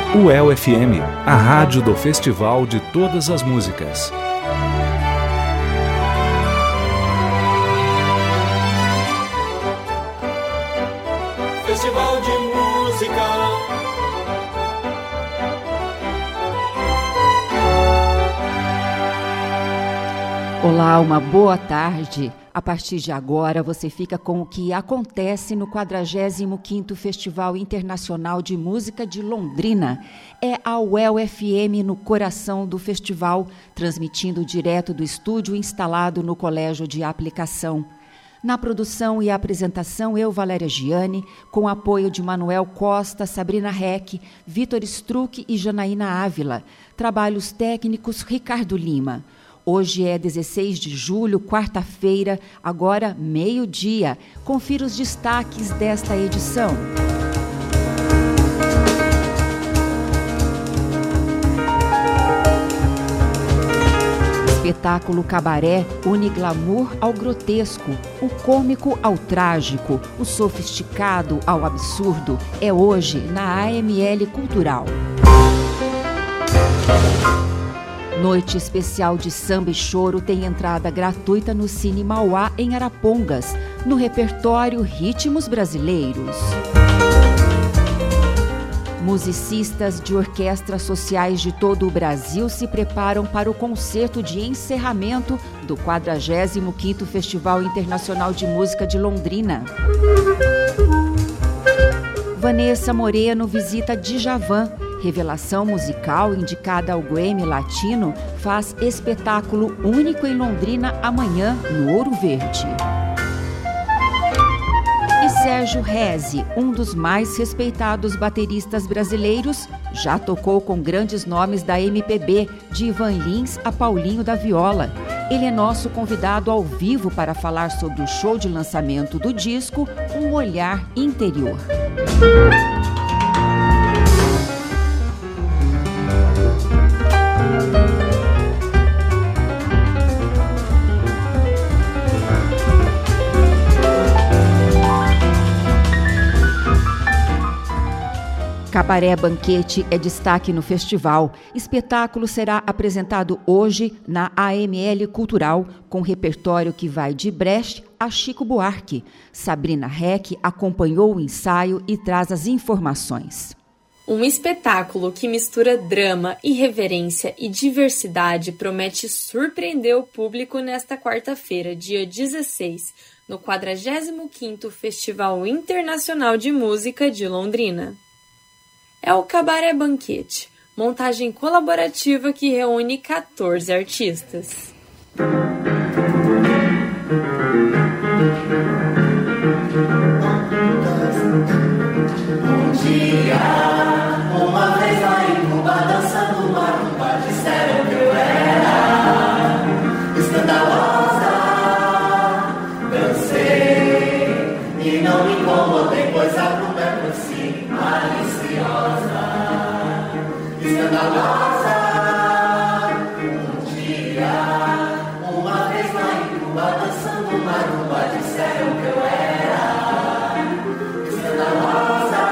UEL-FM, a rádio do Festival de Todas as Músicas. Festival de Música. Olá, uma boa tarde. A partir de agora, você fica com o que acontece no 45º Festival Internacional de Música de Londrina. É a UEL-FM no coração do festival, transmitindo direto do estúdio instalado no Colégio de Aplicação. Na produção e apresentação, eu, Valéria Gianni, com apoio de Manuel Costa, Sabrina Reck, Vitor Struck e Janaína Ávila. Trabalhos técnicos, Ricardo Lima. Hoje é 16 de julho, quarta-feira, agora meio-dia. Confira os destaques desta edição. Espetáculo Cabaré une glamour ao grotesco, o cômico ao trágico, o sofisticado ao absurdo. É hoje na AML Cultural. Noite especial de samba e choro tem entrada gratuita no Cine Mauá, em Arapongas, no repertório Ritmos Brasileiros. Musicistas de orquestras sociais de todo o Brasil se preparam para o concerto de encerramento do 45º Festival Internacional de Música de Londrina. Vanessa Moreno visita Djavan. Revelação musical indicada ao Grammy Latino faz espetáculo único em Londrina amanhã no Ouro Verde. E Sérgio Rezzi, um dos mais respeitados bateristas brasileiros, já tocou com grandes nomes da MPB, de Ivan Lins a Paulinho da Viola. Ele é nosso convidado ao vivo para falar sobre o show de lançamento do disco Um Olhar Interior. Cabaré Banquete é destaque no festival. Espetáculo será apresentado hoje na AML Cultural, com repertório que vai de Brecht a Chico Buarque. Sabrina Reck acompanhou o ensaio e traz as informações. Um espetáculo que mistura drama, irreverência e diversidade promete surpreender o público nesta quarta-feira, dia 16, no 45º Festival Internacional de Música de Londrina. É o Cabaré Banquete, montagem colaborativa que reúne 14 artistas. Um dia, uma vez lá em Cuba, dançando uma rumba, disseram que eu era escandalosa. Dancei e não me incomodei, pois a rumba é por si maliciosa, escandalosa. Um dia, uma vez lá em Cuba, dançando uma rumba, disseram que eu era escandalosa.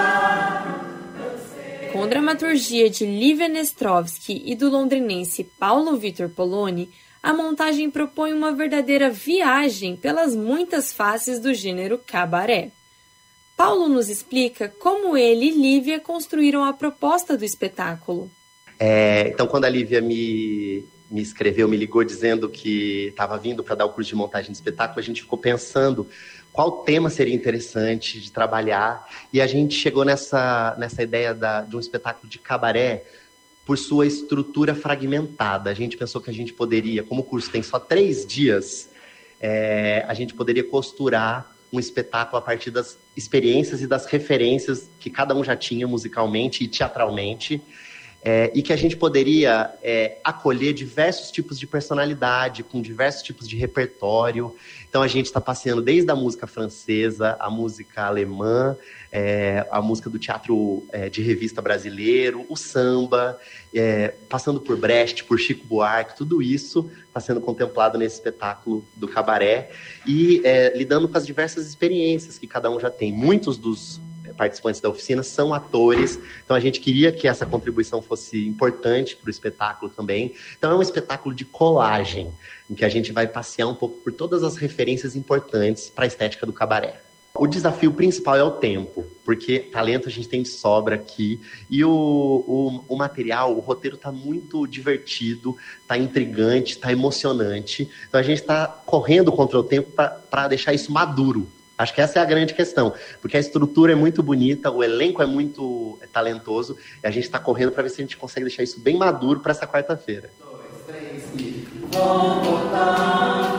Com dramaturgia de Lívia Nestrovski e do londrinense Paulo Vitor Poloni, a montagem propõe uma verdadeira viagem pelas muitas faces do gênero cabaré. Paulo nos explica como ele e Lívia construíram a proposta do espetáculo. Então, quando a Lívia me escreveu, me ligou dizendo que estava vindo para dar o curso de montagem de espetáculo, a gente ficou pensando qual tema seria interessante de trabalhar, e a gente chegou nessa ideia de um espetáculo de cabaré por sua estrutura fragmentada. A gente pensou que a gente poderia, como o curso tem só 3 dias, a gente poderia costurar um espetáculo a partir das experiências e das referências que cada um já tinha musicalmente e teatralmente, e que a gente poderia acolher diversos tipos de personalidade, com diversos tipos de repertório. Então a gente está passeando desde a música francesa, a música alemã, a música do teatro de revista brasileiro, o samba, passando por Brecht, por Chico Buarque, tudo isso está sendo contemplado nesse espetáculo do cabaré, e lidando com as diversas experiências que cada um já tem. Muitos dos participantes da oficina são atores, então a gente queria que essa contribuição fosse importante para o espetáculo também. Então é um espetáculo de colagem, em que a gente vai passear um pouco por todas as referências importantes para a estética do cabaré. O desafio principal é o tempo, porque talento a gente tem de sobra aqui, e o material, o roteiro está muito divertido, está intrigante, está emocionante, então a gente está correndo contra o tempo para deixar isso maduro. Acho que essa é a grande questão, porque a estrutura é muito bonita, o elenco é muito talentoso, e a gente está correndo para ver se a gente consegue deixar isso bem maduro para essa quarta-feira. 2, 3 e... Vou voltar.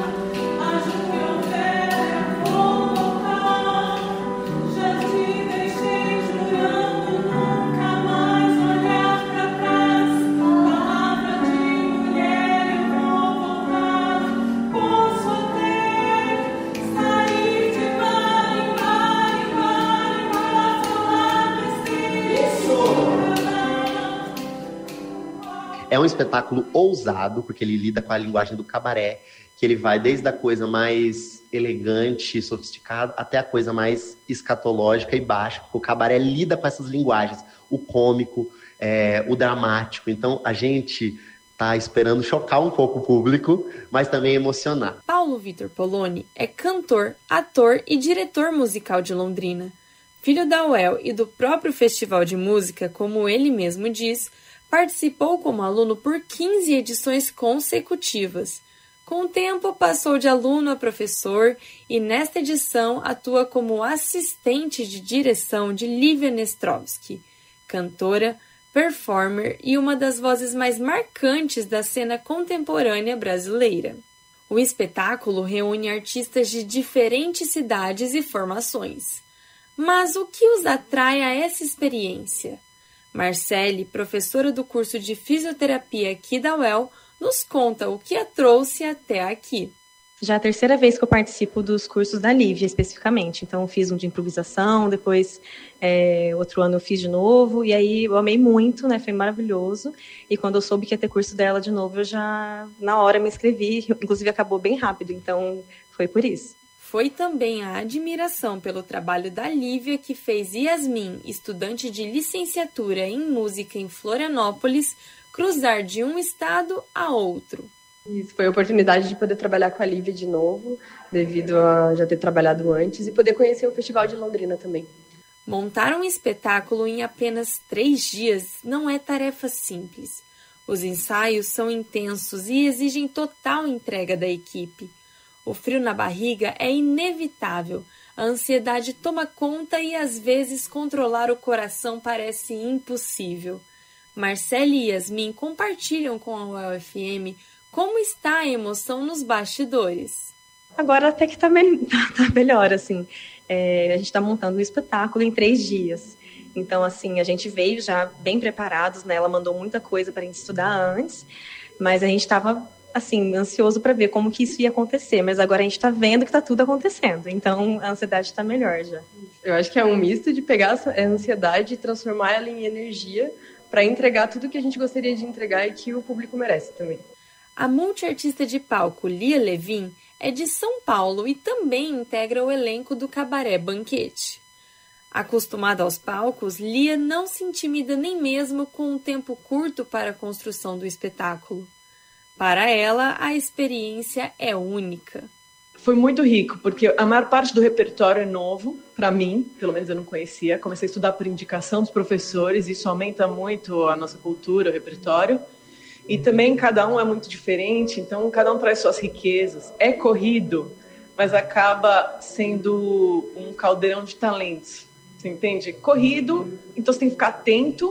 É um espetáculo ousado, porque ele lida com a linguagem do cabaré, que ele vai desde a coisa mais elegante, sofisticada, até a coisa mais escatológica e baixa. O cabaré lida com essas linguagens, o cômico, o dramático. Então, a gente está esperando chocar um pouco o público, mas também emocionar. Paulo Vitor Poloni é cantor, ator e diretor musical de Londrina. Filho da UEL e do próprio Festival de Música, como ele mesmo diz, participou como aluno por 15 edições consecutivas. Com o tempo, passou de aluno a professor e, nesta edição, atua como assistente de direção de Lívia Nestrovsky, cantora, performer e uma das vozes mais marcantes da cena contemporânea brasileira. O espetáculo reúne artistas de diferentes cidades e formações. Mas o que os atrai a essa experiência? Marcele, professora do curso de fisioterapia aqui da UEL, nos conta o que a trouxe até aqui. Já é a terceira vez que eu participo dos cursos da Lívia, especificamente. Então, eu fiz um de improvisação, depois, outro ano eu fiz de novo, e aí eu amei muito, né? Foi maravilhoso. E quando eu soube que ia ter curso dela de novo, eu já, na hora, me inscrevi. Inclusive, acabou bem rápido, então foi por isso. Foi também a admiração pelo trabalho da Lívia que fez Yasmin, estudante de licenciatura em música em Florianópolis, cruzar de um estado a outro. Isso, foi a oportunidade de poder trabalhar com a Lívia de novo, devido a já ter trabalhado antes, e poder conhecer o Festival de Londrina também. Montar um espetáculo em apenas 3 dias não é tarefa simples. Os ensaios são intensos e exigem total entrega da equipe. O frio na barriga é inevitável, a ansiedade toma conta e às vezes controlar o coração parece impossível. Marcele e Yasmin compartilham com a UEL-FM como está a emoção nos bastidores. Agora até que tá melhor, assim. A gente está montando um espetáculo em 3 dias. Então, assim, a gente veio já bem preparados, né? Ela mandou muita coisa para a gente estudar antes, mas a gente estava assim, ansioso para ver como que isso ia acontecer, mas agora a gente está vendo que está tudo acontecendo, então a ansiedade está melhor já. Eu acho que é um misto de pegar essa ansiedade e transformar ela em energia para entregar tudo que a gente gostaria de entregar e que o público merece também. A multiartista de palco Lia Levin é de São Paulo e também integra o elenco do Cabaré Banquete. Acostumada aos palcos, Lia não se intimida nem mesmo com um tempo curto para a construção do espetáculo. Para ela, a experiência é única. Foi muito rico, porque a maior parte do repertório é novo, para mim, pelo menos eu não conhecia. Comecei a estudar por indicação dos professores, isso aumenta muito a nossa cultura, o repertório. E também cada um é muito diferente, então cada um traz suas riquezas. É corrido, mas acaba sendo um caldeirão de talentos. Você entende? Corrido, então você tem que ficar atento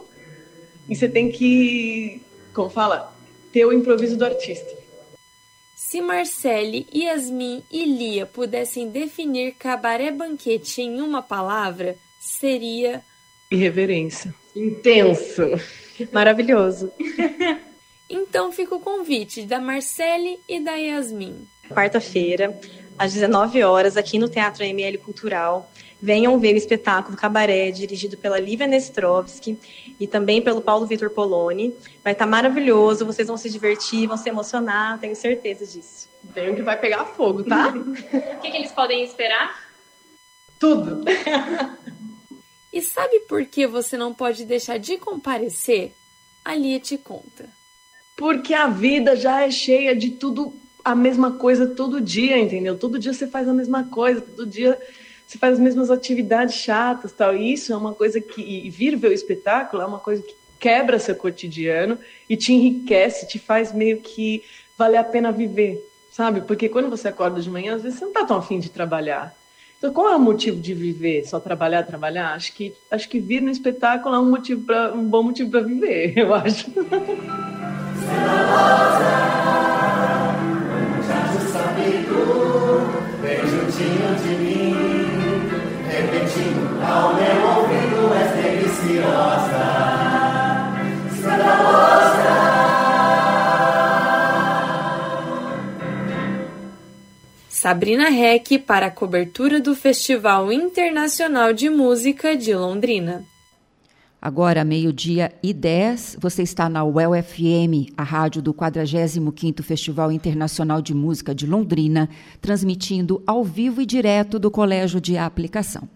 e você tem que, como fala, ter o improviso do artista. Se Marcele, Yasmin e Lia pudessem definir Cabaré Banquete em uma palavra, seria... irreverência. Intenso. Maravilhoso. Então fica o convite da Marcele e da Yasmin. Quarta-feira, às 19 horas, aqui no Teatro ML Cultural. Venham ver o espetáculo Cabaré, dirigido pela Lívia Nestrovsky e também pelo Paulo Vitor Poloni. Vai estar maravilhoso, vocês vão se divertir, vão se emocionar, tenho certeza disso. Tem um que vai pegar fogo, tá? O que eles podem esperar? Tudo! E sabe por que você não pode deixar de comparecer? A Lia te conta. Porque a vida já é cheia de tudo, a mesma coisa todo dia, entendeu? Todo dia você faz a mesma coisa, todo dia você faz as mesmas atividades chatas, tal. E isso é uma coisa que vir ver o espetáculo é uma coisa que quebra seu cotidiano e te enriquece, te faz meio que valer a pena viver, sabe? Porque quando você acorda de manhã, às vezes você não está tão afim de trabalhar. Então, qual é o motivo de viver? Só trabalhar? Acho que vir no espetáculo é um bom motivo para viver, eu acho. Vem juntinho de mim, repetindo ao meu ouvido, és deliciosa, escandalosa. Sabrina Reck para a cobertura do Festival Internacional de Música de Londrina. Agora, 12:10, você está na UEL FM, a rádio do 45º Festival Internacional de Música de Londrina, transmitindo ao vivo e direto do Colégio de Aplicação.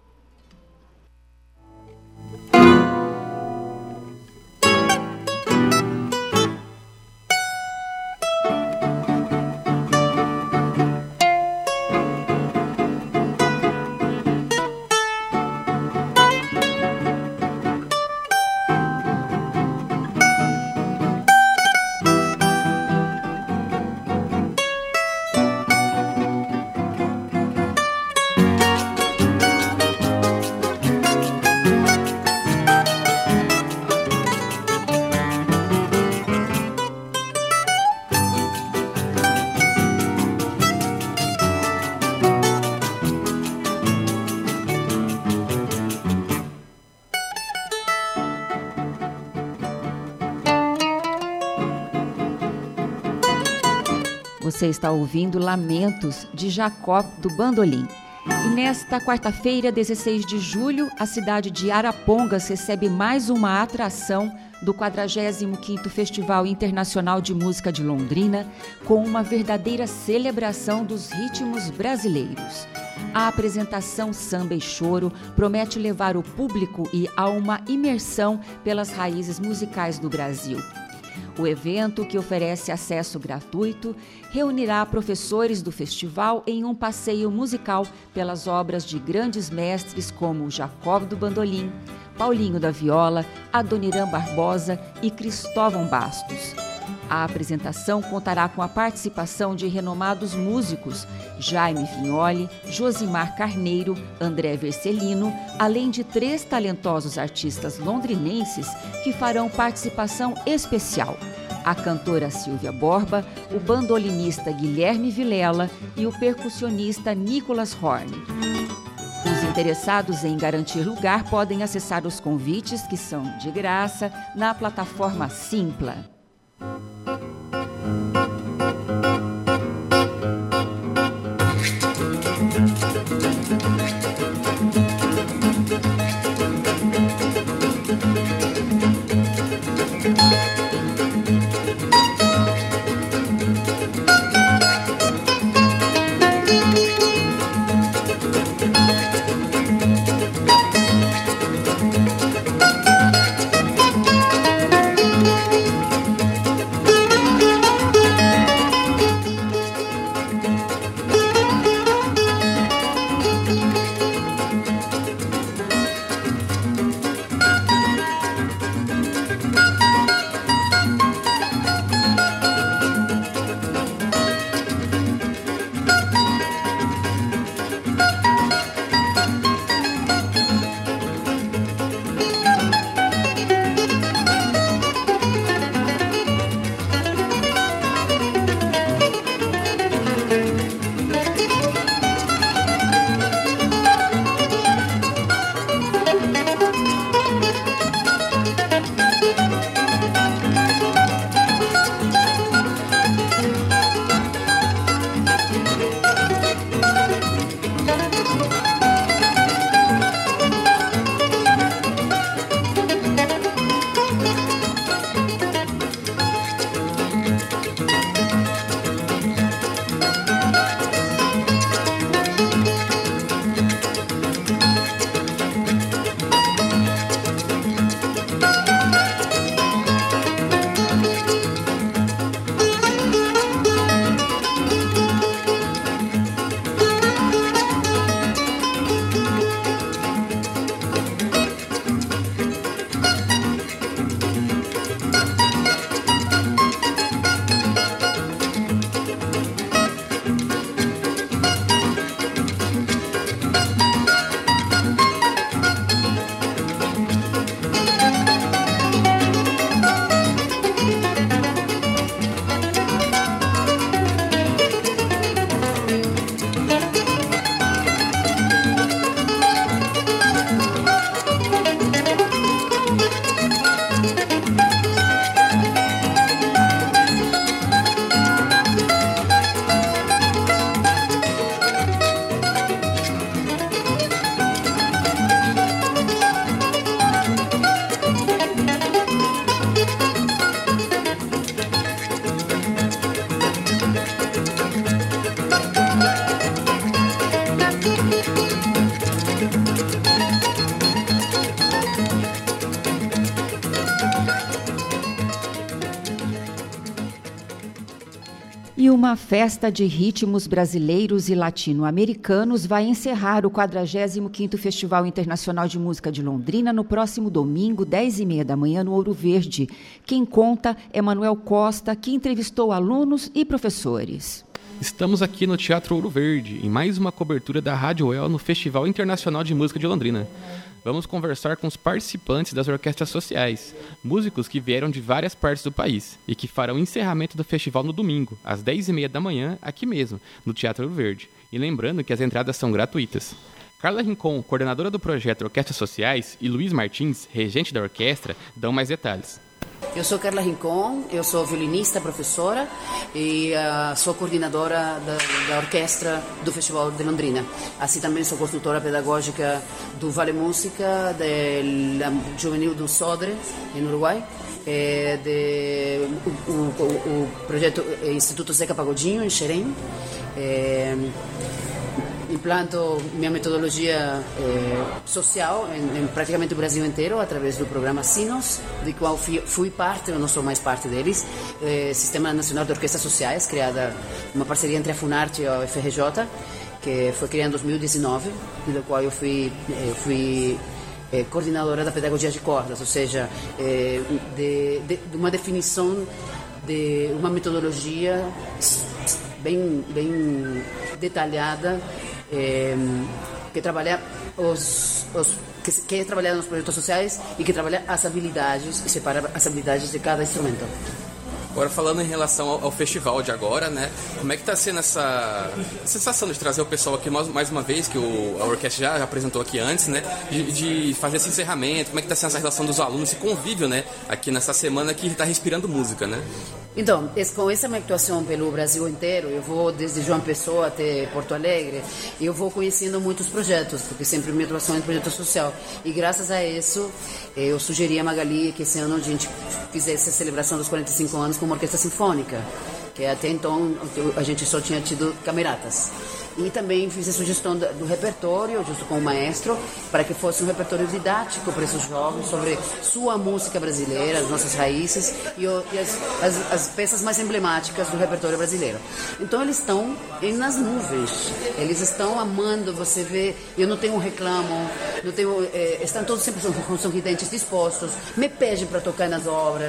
Você está ouvindo Lamentos de Jacó do Bandolim. E nesta quarta-feira, 16 de julho, a cidade de Arapongas recebe mais uma atração do 45º Festival Internacional de Música de Londrina, com uma verdadeira celebração dos ritmos brasileiros. A apresentação Samba e Choro promete levar o público a uma imersão pelas raízes musicais do Brasil. O evento, que oferece acesso gratuito, reunirá professores do festival em um passeio musical pelas obras de grandes mestres como Jacó do Bandolim, Paulinho da Viola, Adoniran Barbosa e Cristóvão Bastos. A apresentação contará com a participação de renomados músicos Jaime Vignoli, Josimar Carneiro, André Vercelino, além de 3 talentosos artistas londrinenses que farão participação especial: a cantora Silvia Borba, o bandolinista Guilherme Vilela e o percussionista Nicolas Horn. Os interessados em garantir lugar podem acessar os convites, que são de graça, na plataforma Simpla. uma festa de ritmos brasileiros e latino-americanos vai encerrar o 45º Festival Internacional de Música de Londrina no próximo domingo, 10h30 da manhã, no Ouro Verde. Quem conta é Manuel Costa, que entrevistou alunos e professores. Estamos aqui no Teatro Ouro Verde, em mais uma cobertura da Rádio UEL no Festival Internacional de Música de Londrina. Vamos conversar com os participantes das orquestras sociais, músicos que vieram de várias partes do país e que farão o encerramento do festival no domingo, às 10h30 da manhã, aqui mesmo, no Teatro Ouro Verde. E lembrando que as entradas são gratuitas. Carla Rincon, coordenadora do projeto Orquestras Sociais, e Luiz Martins, regente da orquestra, dão mais detalhes. Eu sou Carla Rincon, eu sou violinista, professora e sou coordenadora da orquestra do Festival de Londrina. Assim também sou consultora pedagógica do Vale Música, do Juvenil do Sodre, em Uruguai, o projeto Instituto Zeca Pagodinho, em Xerém. Implanto minha metodologia social em praticamente o Brasil inteiro através do programa Sinos, do qual fui parte, eu não sou mais parte deles, Sistema Nacional de Orquestras Sociais, criada uma parceria entre a Funarte e a FRJ, que foi criada em 2019, do qual eu fui coordenadora da pedagogia de cordas, ou seja, de uma definição de uma metodologia bem detalhada que trabalha que quer trabalhar nos projetos sociais e que trabalha as habilidades e separa as habilidades de cada instrumento. Agora, falando em relação ao festival de agora, né? Como é que está sendo essa sensação de trazer o pessoal aqui mais uma vez, que a orquestra já apresentou aqui antes, né? De fazer esse encerramento, como é que está sendo essa relação dos alunos, esse convívio, né? Aqui nessa semana que está respirando música, né? Então, com essa minha atuação pelo Brasil inteiro, eu vou desde João Pessoa até Porto Alegre, eu vou conhecendo muitos projetos, porque sempre minha atuação é em projeto social. E graças a isso, eu sugeri a Magali que esse ano a gente fizesse a celebração dos 45 anos com uma orquestra sinfônica, que até então a gente só tinha tido cameratas. E também fiz a sugestão do repertório, junto com o maestro, para que fosse um repertório didático para esses jovens sobre sua música brasileira, as nossas raízes e as peças mais emblemáticas do repertório brasileiro. Então eles estão nas nuvens, eles estão amando, você vê, eu não tenho um reclamo, estão todos sempre com sorridentes dispostos, me pedem para tocar nas obras,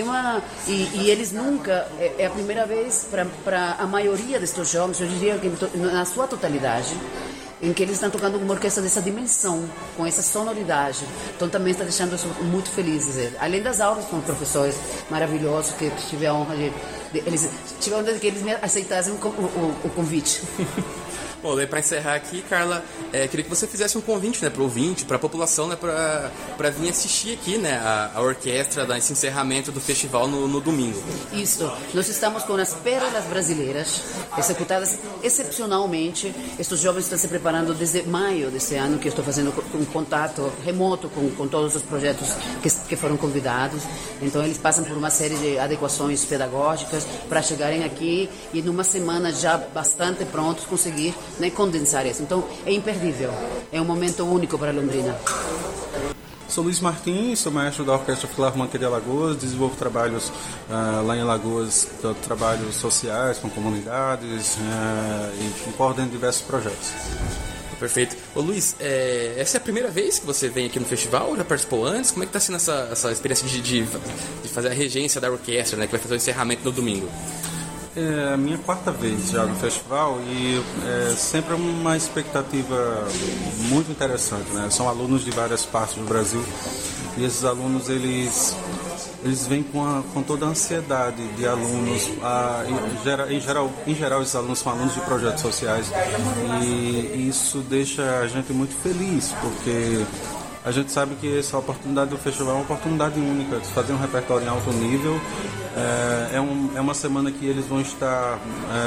e eles nunca, é a primeira vez para a maioria destes jovens, eu diria que na sua totalidade, em que eles estão tocando uma orquestra dessa dimensão, com essa sonoridade. Então também está deixando isso muito felizes. Além das aulas com professores maravilhosos que tive a honra de eles me aceitassem o convite. Bom, daí para encerrar aqui, Carla, queria que você fizesse um convite, né, para o ouvinte, para a população, né, para vir assistir aqui, né, a orquestra desse encerramento do festival no domingo. Isso, nós estamos com as pérolas brasileiras executadas excepcionalmente. Estes jovens estão se preparando desde maio deste ano, que eu estou fazendo um contato remoto com todos os projetos que foram convidados. Então eles passam por uma série de adequações pedagógicas para chegarem aqui e numa semana já bastante prontos conseguir, né, condensar isso. Então é imperdível, é um momento único para Londrina. Sou Luiz Martins, sou maestro da Orquestra Filarmônica de Alagoas, desenvolvo trabalhos lá em Alagoas, trabalhos sociais com comunidades e coordeno diversos projetos. Perfeito. Ô Luiz, essa é a primeira vez que você vem aqui no festival? Já participou antes? Como é que está sendo essa experiência de fazer a regência da orquestra, né, que vai fazer o encerramento no domingo? É a minha quarta vez já no festival e sempre é uma expectativa muito interessante, né? São alunos de várias partes do Brasil e esses alunos eles vêm com toda a ansiedade de alunos, em geral esses alunos são alunos de projetos sociais e isso deixa a gente muito feliz, porque a gente sabe que essa oportunidade do festival é uma oportunidade única de fazer um repertório em alto nível. É uma semana que eles vão estar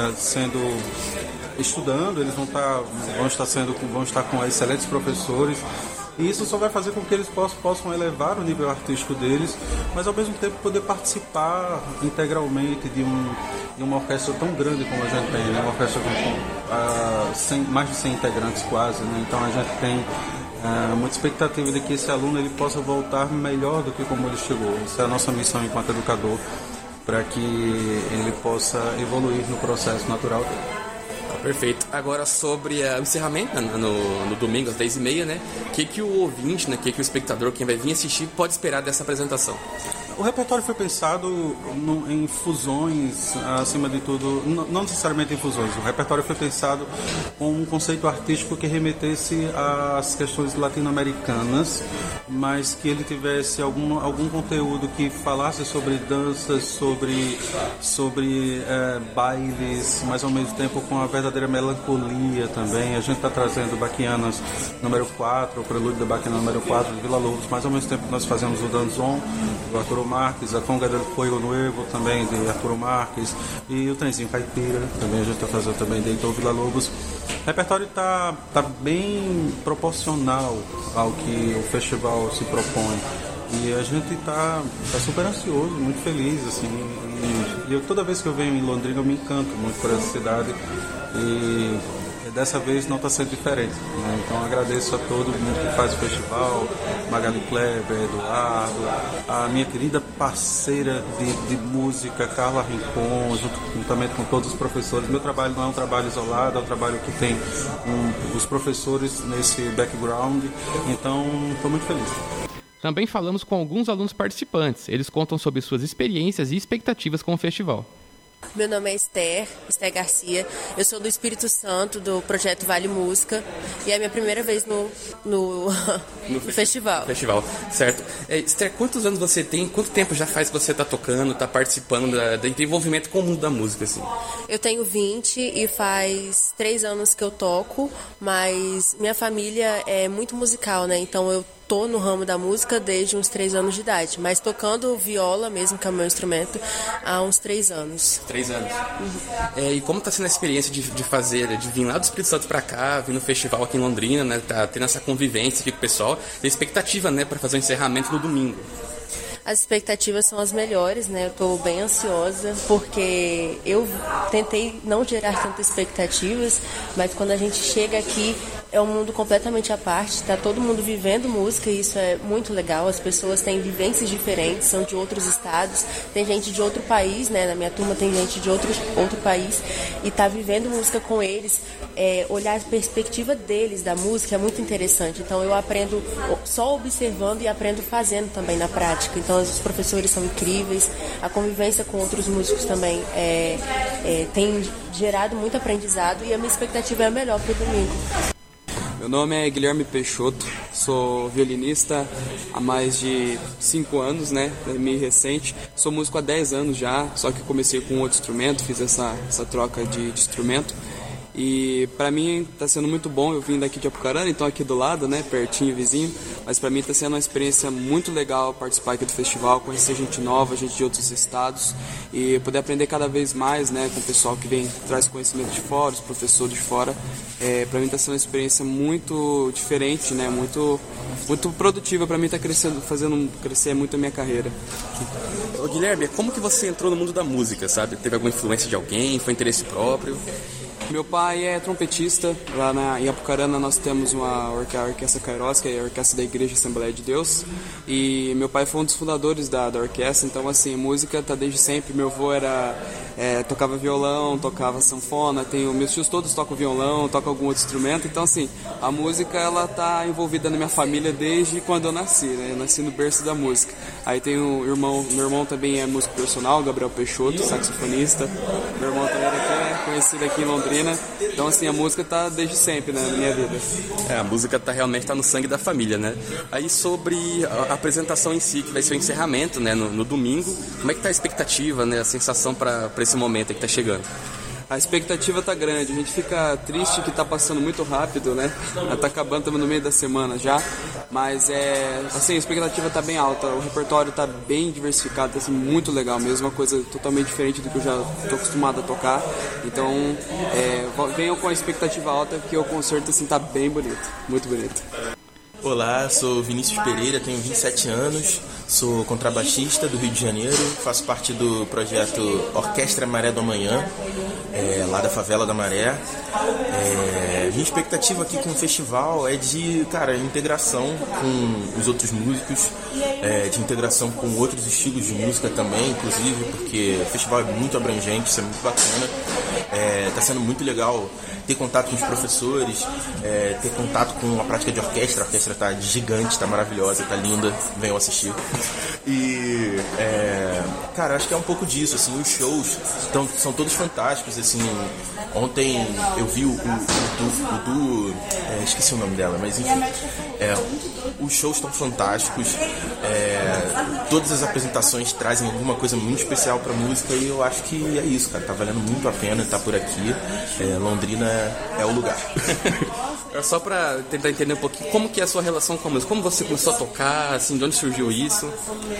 estudando, eles vão estar com excelentes professores. E isso só vai fazer com que eles possam elevar o nível artístico deles, mas ao mesmo tempo poder participar integralmente de uma orquestra tão grande como a gente tem, né? Uma orquestra com mais de 100 integrantes quase, né? Então a gente tem muita expectativa de que esse aluno ele possa voltar melhor do que como ele chegou. Essa é a nossa missão enquanto educador, para que ele possa evoluir no processo natural dele. Perfeito. Agora sobre o encerramento no domingo às 10h30, né? O que o ouvinte, né? O que o espectador, quem vai vir assistir, pode esperar dessa apresentação? O repertório foi pensado em fusões, acima de tudo, não necessariamente em fusões. O repertório foi pensado com um conceito artístico que remetesse às questões latino-americanas, mas que ele tivesse algum conteúdo que falasse sobre danças, sobre bailes, mas ao mesmo tempo com a verdadeira melancolia também. A gente está trazendo Baquianas número 4, o prelúdio da Baquiana número 4 de Villa Lobos, mas ao mesmo tempo nós fazemos o Danzón, do Arturo Marques, a Conga del Fuego Nuevo também de Arturo Marques, e o Trenzinho Caipira também a gente está fazendo também de Heitor Villa Lobos. O repertório está bem proporcional ao que o festival se propõe, e a gente está super ansioso, muito feliz assim, e toda vez que eu venho em Londrina eu me encanto muito por essa cidade, e dessa vez não está sendo diferente, né? Então agradeço a todo mundo que faz o festival, Magali Kleber, Eduardo, a minha querida parceira de música, Carla Rincon, juntamente com todos os professores. Meu trabalho não é um trabalho isolado, é um trabalho que tem os professores nesse background, então estou muito feliz. Também falamos com alguns alunos participantes. Eles contam sobre suas experiências e expectativas com o festival. Meu nome é Esther Garcia, eu sou do Espírito Santo, do projeto Vale Música, e é a minha primeira vez no festival. Festival, certo. Esther, quantos anos você tem? Quanto tempo já faz que você está tocando, está participando do envolvimento com o mundo da música? Assim? Eu tenho 20 e faz 3 anos que eu toco, mas minha família é muito musical, né? Então eu tô no ramo da música desde uns 3 anos de idade, mas tocando viola mesmo, que é o meu instrumento, há uns 3 anos. 3 anos. Uhum. E como está sendo a experiência de vir lá do Espírito Santo para cá, vir no festival aqui em Londrina, né? Tá tendo essa convivência aqui com o pessoal, tem expectativa, né, para fazer o encerramento no domingo. As expectativas são as melhores, né? Eu estou bem ansiosa, porque eu tentei não gerar tantas expectativas, mas quando a gente chega aqui é um mundo completamente à parte, está todo mundo vivendo música e isso é muito legal. As pessoas têm vivências diferentes, são de outros estados, tem gente de outro país, né? Na minha turma tem gente de outro país e está vivendo música com eles. Olhar a perspectiva deles da música é muito interessante. Então eu aprendo só observando e aprendo fazendo também na prática. Então os professores são incríveis, a convivência com outros músicos também tem gerado muito aprendizado e a minha expectativa é a melhor para o domingo. Meu nome é Guilherme Peixoto, sou violinista há mais de 5 anos, né? Meio recente. Sou músico há 10 anos já, só que comecei com outro instrumento, fiz essa troca de instrumento. E pra mim tá sendo muito bom, eu vim daqui de Apucarana, então aqui do lado, né, pertinho, vizinho, mas pra mim tá sendo uma experiência muito legal participar aqui do festival, conhecer gente nova, gente de outros estados e poder aprender cada vez mais, né, com o pessoal que vem, traz conhecimento de fora, os professores de fora. Pra mim tá sendo uma experiência muito diferente, né, muito produtiva, pra mim tá fazendo crescer muito a minha carreira. Ô, Guilherme, como que você entrou no mundo da música, sabe? Teve alguma influência de alguém, foi interesse próprio? Meu pai é trompetista, lá em Apucarana nós temos a Orquestra Kairos, que é a orquestra da Igreja Assembleia de Deus, e meu pai foi um dos fundadores da orquestra, então assim, música tá desde sempre. Meu avô tocava violão, tocava sanfona, meus tios todos tocam violão, tocam algum outro instrumento, então assim, a música ela tá envolvida na minha família desde quando eu nasci, né? Eu nasci no berço da música. Aí tem meu irmão também é músico profissional, Gabriel Peixoto, saxofonista, meu irmão também é conhecido aqui em Londrina. Então assim, a música tá desde sempre, né, na minha vida. A música realmente tá no sangue da família, né? Aí sobre a apresentação em si, que vai ser o encerramento, né, no domingo, como é que tá a expectativa, né, a sensação para esse momento que tá chegando? A expectativa tá grande, a gente fica triste que tá passando muito rápido, né? Tá acabando, estamos no meio da semana já, mas assim, a expectativa tá bem alta, o repertório tá bem diversificado, tá assim, muito legal mesmo, uma coisa totalmente diferente do que eu já tô acostumado a tocar, então venham com a expectativa alta, porque o concerto assim tá bem bonito, muito bonito. Olá, sou Vinícius Pereira, tenho 27 anos, Sou contrabaixista do Rio de Janeiro, faço parte do projeto Orquestra Maré do Amanhã, lá da Favela da Maré. Minha expectativa aqui com o festival é de, integração com os outros músicos, de integração com outros estilos de música também, inclusive, porque o festival é muito abrangente, isso é muito bacana. Está sendo muito legal ter contato com os professores, ter contato com a prática de orquestra. A orquestra está gigante, está maravilhosa, está linda, venham assistir. E, acho que é um pouco disso, assim, os shows são todos fantásticos, assim. Ontem eu vi o Du, esqueci o nome dela, mas enfim, os shows estão fantásticos, todas as apresentações trazem alguma coisa muito especial para a música e eu acho que é isso, cara, tá valendo muito a pena estar por aqui. Londrina é o lugar. Só pra tentar entender um pouquinho, como que é a sua relação com a música? Como você começou a tocar, assim, de onde surgiu isso?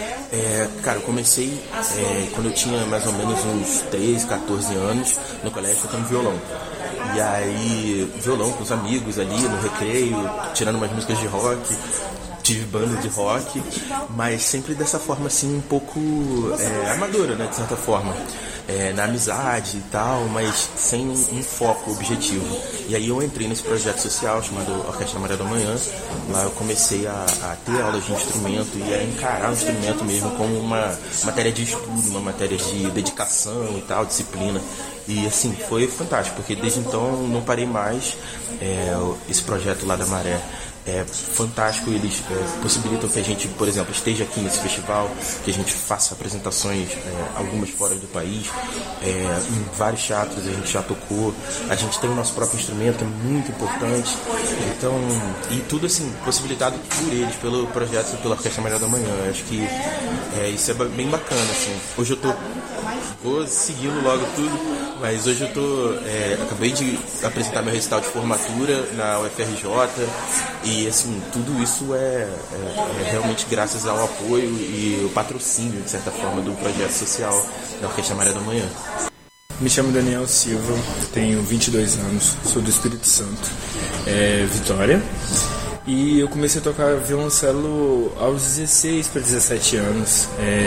Eu comecei quando eu tinha mais ou menos uns 13, 14 anos, no colégio tocando violão. E aí, violão com os amigos ali no recreio, tirando umas músicas de rock. Tive banda de rock, mas sempre dessa forma assim, um pouco amadora, né, de certa forma. Na amizade e tal, mas sem um foco objetivo. E aí eu entrei nesse projeto social chamado Orquestra Maré do Amanhã. Lá eu comecei a ter aulas de instrumento e a encarar o instrumento mesmo como uma matéria de estudo, uma matéria de dedicação e tal, disciplina. E assim, foi fantástico, porque desde então não parei mais. Esse projeto lá da Maré é fantástico, eles possibilitam que a gente, por exemplo, esteja aqui nesse festival, que a gente faça apresentações, algumas fora do país, em vários teatros a gente já tocou, a gente tem o nosso próprio instrumento, que é muito importante, então, e tudo assim, possibilitado por eles, pelo projeto, pela Orquestra Maré do Amanhã. Eu acho que isso é bem bacana, assim. Hoje eu vou seguindo logo tudo, mas hoje eu acabei de apresentar meu recital de formatura na UFRJ e assim, tudo isso é realmente graças ao apoio e o patrocínio, de certa forma, do projeto social da Orquestra Maré do Amanhã. Me chamo Daniel Silva, tenho 22 anos, sou do Espírito Santo, Vitória, e eu comecei a tocar violoncelo aos 16 para 17 anos,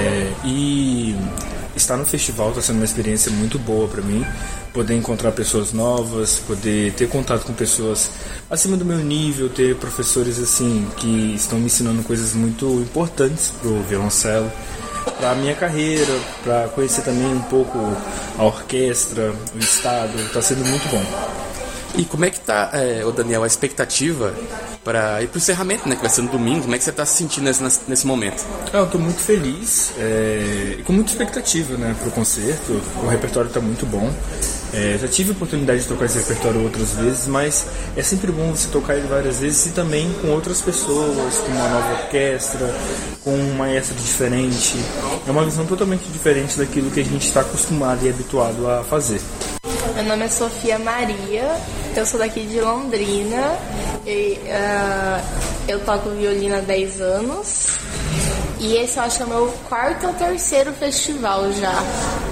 e estar no festival está sendo uma experiência muito boa para mim, poder encontrar pessoas novas, poder ter contato com pessoas acima do meu nível, ter professores assim que estão me ensinando coisas muito importantes pro violoncelo, para a minha carreira, para conhecer também um pouco a orquestra, o estado, está sendo muito bom. E como é que tá, Daniel, a expectativa para ir pro encerramento, né, que vai ser no domingo? Como é que você está se sentindo nesse momento? Eu estou muito feliz e com muita expectativa, né, pro concerto. O repertório está muito bom. Já tive a oportunidade de tocar esse repertório outras vezes, mas é sempre bom você tocar ele várias vezes e também com outras pessoas, com uma nova orquestra, com um maestro diferente. É uma visão totalmente diferente daquilo que a gente está acostumado e habituado a fazer. Meu nome é Sofia Maria, eu sou daqui de Londrina, e, eu toco violino há 10 anos e esse eu acho que é o meu 4º ou 3º festival já.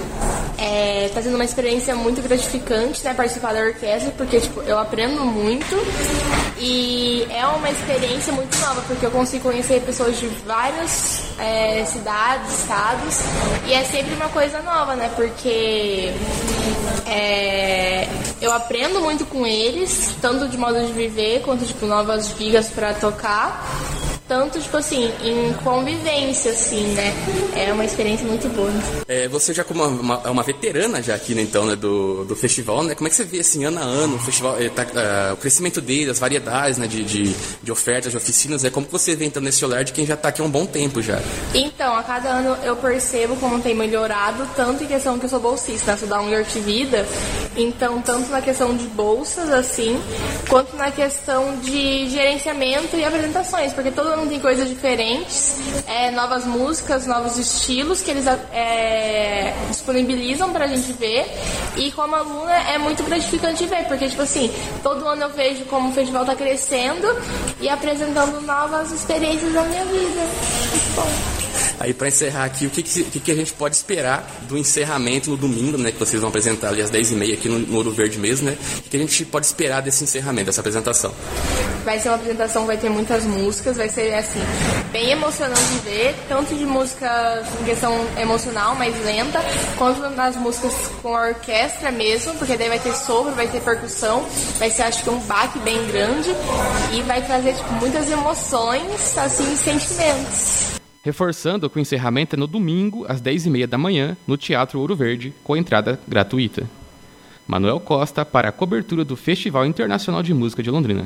Tá sendo uma experiência muito gratificante, né, participar da orquestra, porque eu aprendo muito e é uma experiência muito nova, porque eu consigo conhecer pessoas de várias cidades, estados, e é sempre uma coisa nova, né, porque eu aprendo muito com eles, tanto de modo de viver, quanto novas vigas para tocar, tanto, em convivência, assim, né? É uma experiência muito boa. Você já como uma veterana já aqui, né, então, né, do festival, né? Como é que você vê, assim, ano a ano, o festival, o crescimento dele, as variedades, né, de ofertas, de oficinas, como que você vê, então, nesse olhar de quem já está aqui há um bom tempo já? Então, a cada ano eu percebo como tem melhorado, tanto em questão que eu sou bolsista, né? Sou da Universi Vida, então, tanto na questão de bolsas, assim, quanto na questão de gerenciamento e apresentações, porque todo ano tem coisas diferentes, novas músicas, novos estilos que eles disponibilizam pra gente ver, e como aluna é muito gratificante ver, porque todo ano eu vejo como o festival tá crescendo e apresentando novas experiências da minha vida. Muito bom. Aí, para encerrar aqui, o que a gente pode esperar do encerramento no domingo, né? Que vocês vão apresentar ali às 10h30 aqui no Ouro Verde mesmo, né? O que a gente pode esperar desse encerramento, dessa apresentação? Vai ser uma apresentação, vai ter muitas músicas, vai ser, assim, bem emocionante de ver, tanto de música em questão emocional, mais lenta, quanto nas músicas com a orquestra mesmo, porque daí vai ter sopro, vai ter percussão, vai ser, acho que, um baque bem grande e vai trazer, tipo, muitas emoções, assim, sentimentos. Reforçando que o encerramento é no domingo, às 10h30 da manhã, no Teatro Ouro Verde, com entrada gratuita. Manuel Costa para a cobertura do Festival Internacional de Música de Londrina.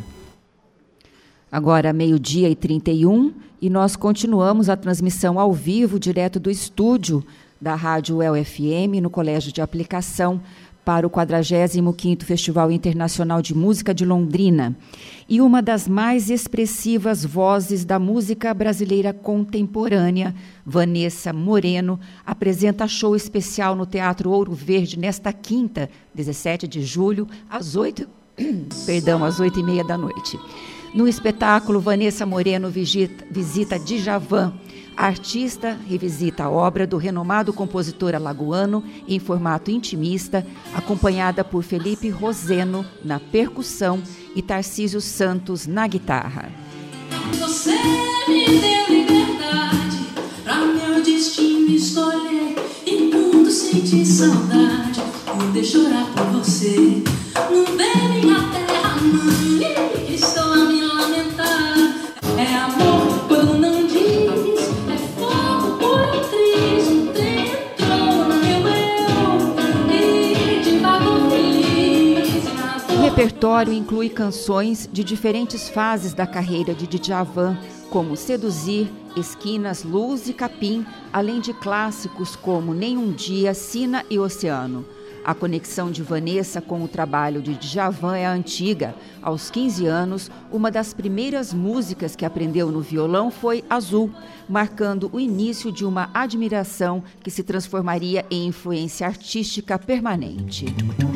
Agora, 12h31, e nós continuamos a transmissão ao vivo, direto do estúdio da Rádio UEL-FM, no Colégio de Aplicação, para o 45º Festival Internacional de Música de Londrina. E uma das mais expressivas vozes da música brasileira contemporânea, Vanessa Moreno, apresenta show especial no Teatro Ouro Verde nesta quinta, 17 de julho, às 8h30 da noite. No espetáculo, Vanessa Moreno visita Djavan. A artista revisita a obra do renomado compositor alagoano em formato intimista, acompanhada por Felipe Roseno na percussão e Tarcísio Santos na guitarra. Você me deu liberdade pra meu destino escolher, e quando sentir saudade, poder chorar por você. Não vem minha terra, mãe, estou a me lamentar. É amor quando não diz, é fogo por triz. Um trem entrou no meu eu e devagar feliz. O repertório inclui canções de diferentes fases da carreira de Djavan, como Seduzir, Esquinas, Luz e Capim, além de clássicos como Nenhum Dia, Sina e Oceano. A conexão de Vanessa com o trabalho de Djavan é antiga. Aos 15 anos, uma das primeiras músicas que aprendeu no violão foi Azul, marcando o início de uma admiração que se transformaria em influência artística permanente.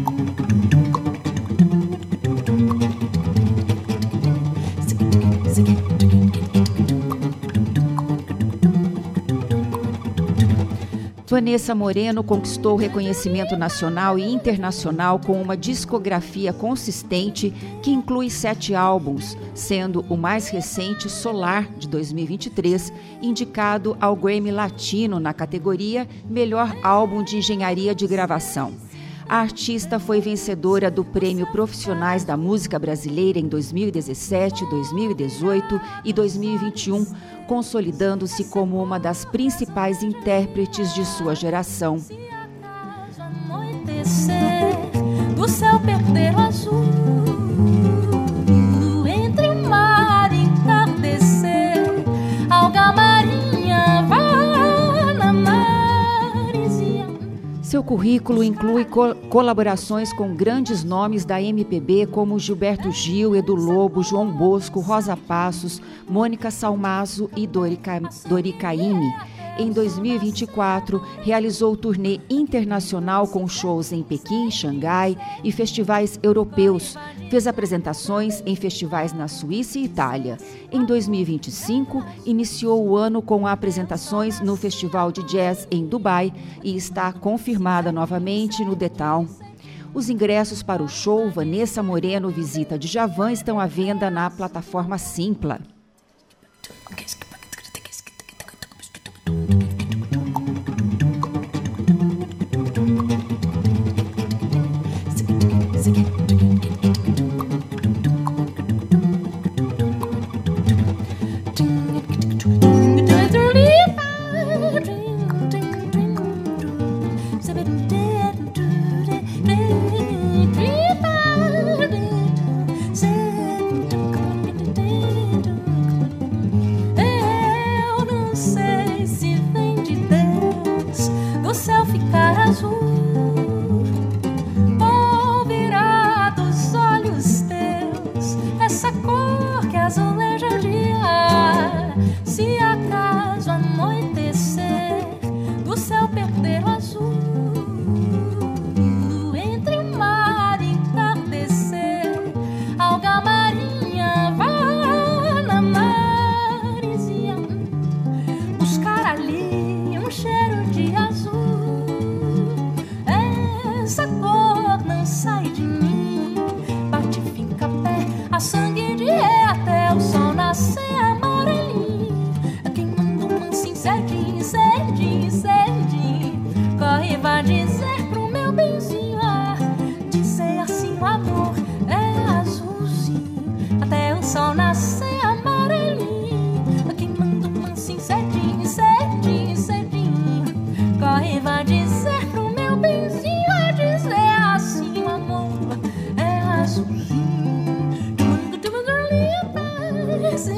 Vanessa Moreno conquistou reconhecimento nacional e internacional com uma discografia consistente que inclui 7 álbuns, sendo o mais recente, Solar, de 2023, indicado ao Grammy Latino na categoria Melhor Álbum de Engenharia de Gravação. A artista foi vencedora do Prêmio Profissionais da Música Brasileira em 2017, 2018 e 2021, consolidando-se como uma das principais intérpretes de sua geração. Do céu perder o azul, entre o mar e entardecer, alga marinha vai na maresia. Seu currículo inclui colaborações com grandes nomes da MPB como Gilberto Gil, Edu Lobo, João Bosco, Rosa Passos, Mônica Salmazo e Dori Caymmi. Em 2024, realizou turnê internacional com shows em Pequim, Xangai e festivais europeus. Fez apresentações em festivais na Suíça e Itália. Em 2025, iniciou o ano com apresentações no Festival de Jazz em Dubai e está confirmada novamente no The Town. Os ingressos para o show Vanessa Moreno Visita Djavan estão à venda na plataforma Simpla.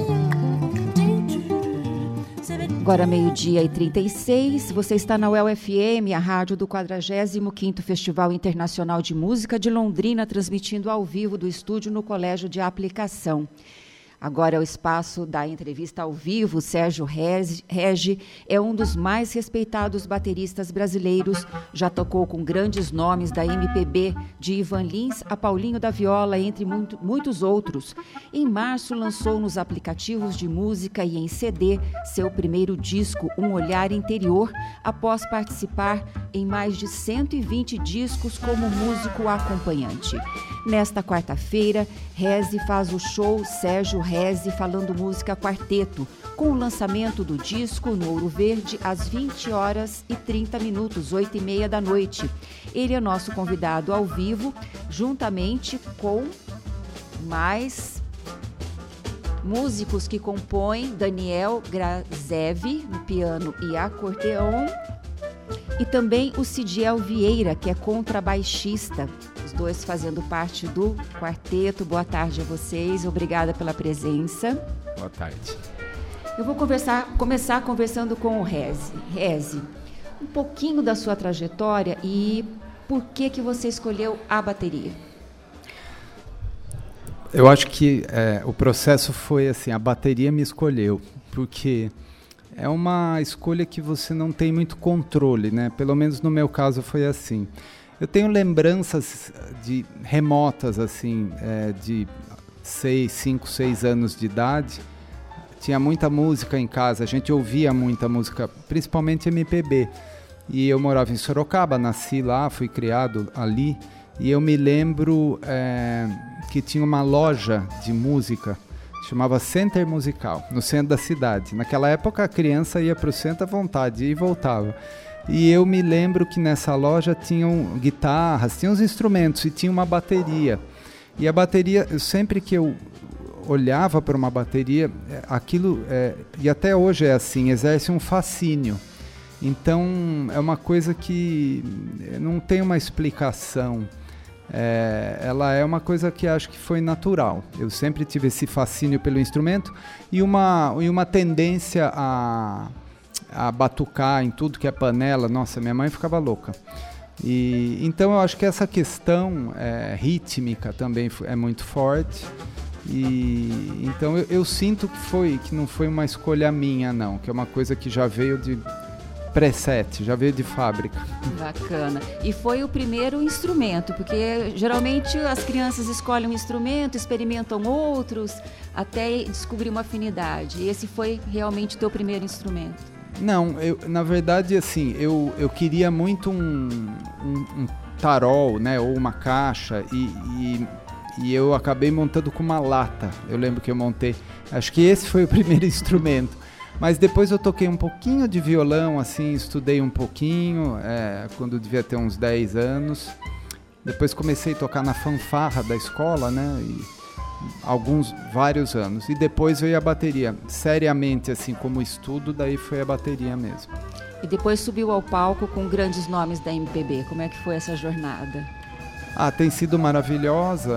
Agora 12:36, você está na UEL-FM, a rádio do 45º Festival Internacional de Música de Londrina, transmitindo ao vivo do estúdio no Colégio de Aplicação. Agora é o espaço da entrevista ao vivo. Sérgio Regi é um dos mais respeitados bateristas brasileiros. Já tocou com grandes nomes da MPB, de Ivan Lins a Paulinho da Viola, entre muitos outros. Em março, lançou nos aplicativos de música e em CD seu primeiro disco, Um Olhar Interior, após participar em mais de 120 discos como músico acompanhante. Nesta quarta-feira, Rezi faz o show Sérgio Rezi Falando Música Quarteto, com o lançamento do disco no Ouro Verde às 20h30, 8h30 da noite. Ele é nosso convidado ao vivo, juntamente com mais músicos que compõem: Daniel Grazevi, no piano e acordeon, e também o Cidiel Vieira, que é contrabaixista. Os dois fazendo parte do quarteto. Boa tarde a vocês, obrigada pela presença. Boa tarde. Eu vou começar conversando com o Rezi. Rezi, um pouquinho da sua trajetória e por que você escolheu a bateria? Eu acho que o processo foi assim, a bateria me escolheu, porque é uma escolha que você não tem muito controle, né? Pelo menos no meu caso foi assim. Eu tenho lembranças remotas, assim, de 5, 6 anos de idade. Tinha muita música em casa, a gente ouvia muita música, principalmente MPB. E eu morava em Sorocaba, nasci lá, fui criado ali. E eu me lembro que tinha uma loja de música, chamava Center Musical, no centro da cidade. Naquela época a criança ia para o centro à vontade e voltava. E eu me lembro que nessa loja tinham guitarras, tinham os instrumentos e tinha uma bateria. E a bateria, sempre que eu olhava para uma bateria, aquilo, e até hoje é assim, exerce um fascínio. Então é uma coisa que não tem uma explicação. Ela é uma coisa que acho que foi natural. Eu sempre tive esse fascínio pelo instrumento e uma tendência a batucar em tudo que é panela. Nossa, minha mãe ficava louca. E então eu acho que essa questão rítmica também é muito forte. E então eu sinto que não foi uma escolha minha, não, que é uma coisa que já veio de preset, já veio de fábrica. Bacana. E foi o primeiro instrumento, porque geralmente as crianças escolhem um instrumento, experimentam outros, até descobrir uma afinidade. E esse foi realmente o teu primeiro instrumento? Não, na verdade, assim, eu queria muito um tarol, né, ou uma caixa, e eu acabei montando com uma lata. Eu lembro que eu montei, acho que esse foi o primeiro instrumento. Mas depois eu toquei um pouquinho de violão, assim, estudei um pouquinho, quando eu devia ter uns 10 anos. Depois comecei a tocar na fanfarra da escola, né, vários anos. E depois veio a bateria, seriamente, assim, como estudo, daí foi a bateria mesmo. E depois subiu ao palco com grandes nomes da MPB. Como é que foi essa jornada? Tem sido maravilhosa.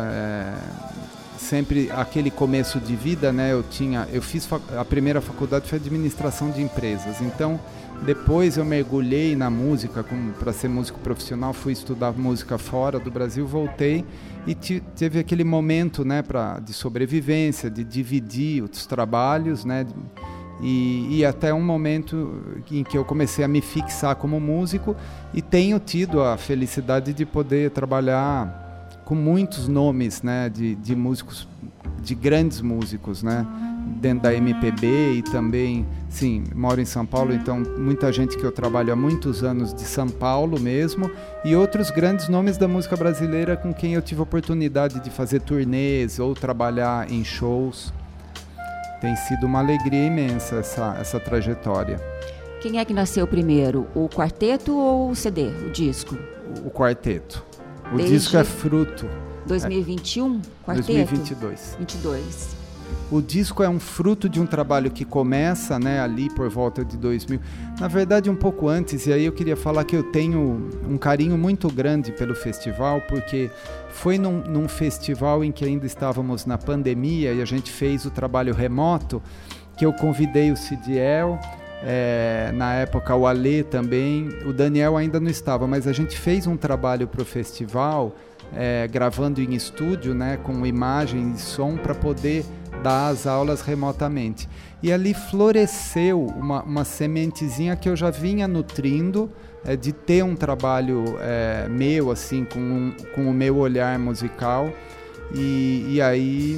Sempre aquele começo de vida, né? Eu fiz a primeira faculdade foi administração de empresas. Então, depois eu mergulhei na música para ser músico profissional, fui estudar música fora do Brasil, voltei e teve aquele momento, né, de sobrevivência, de dividir os trabalhos, né? E até um momento em que eu comecei a me fixar como músico e tenho tido a felicidade de poder trabalhar com muitos nomes, né, de músicos, de grandes músicos, né, dentro da MPB. E também, sim, moro em São Paulo, então muita gente que eu trabalho há muitos anos de São Paulo mesmo, e outros grandes nomes da música brasileira com quem eu tive a oportunidade de fazer turnês ou trabalhar em shows. Tem sido uma alegria imensa essa trajetória. Quem é que nasceu primeiro, o quarteto ou o CD, o disco? O quarteto. O disco é fruto. 2021, quarteto? 2022. 22. O disco é um fruto de um trabalho que começa, né, ali por volta de 2000. Na verdade, um pouco antes, e aí eu queria falar que eu tenho um carinho muito grande pelo festival, porque foi num festival em que ainda estávamos na pandemia e a gente fez o trabalho remoto, que eu convidei o Cidiel, na época o Alê também, o Daniel ainda não estava, mas a gente fez um trabalho para o festival, gravando em estúdio, né, com imagem e som, para poder dar as aulas remotamente. E ali floresceu uma sementezinha que eu já vinha nutrindo, de ter um trabalho meu, assim, com o meu olhar musical, e aí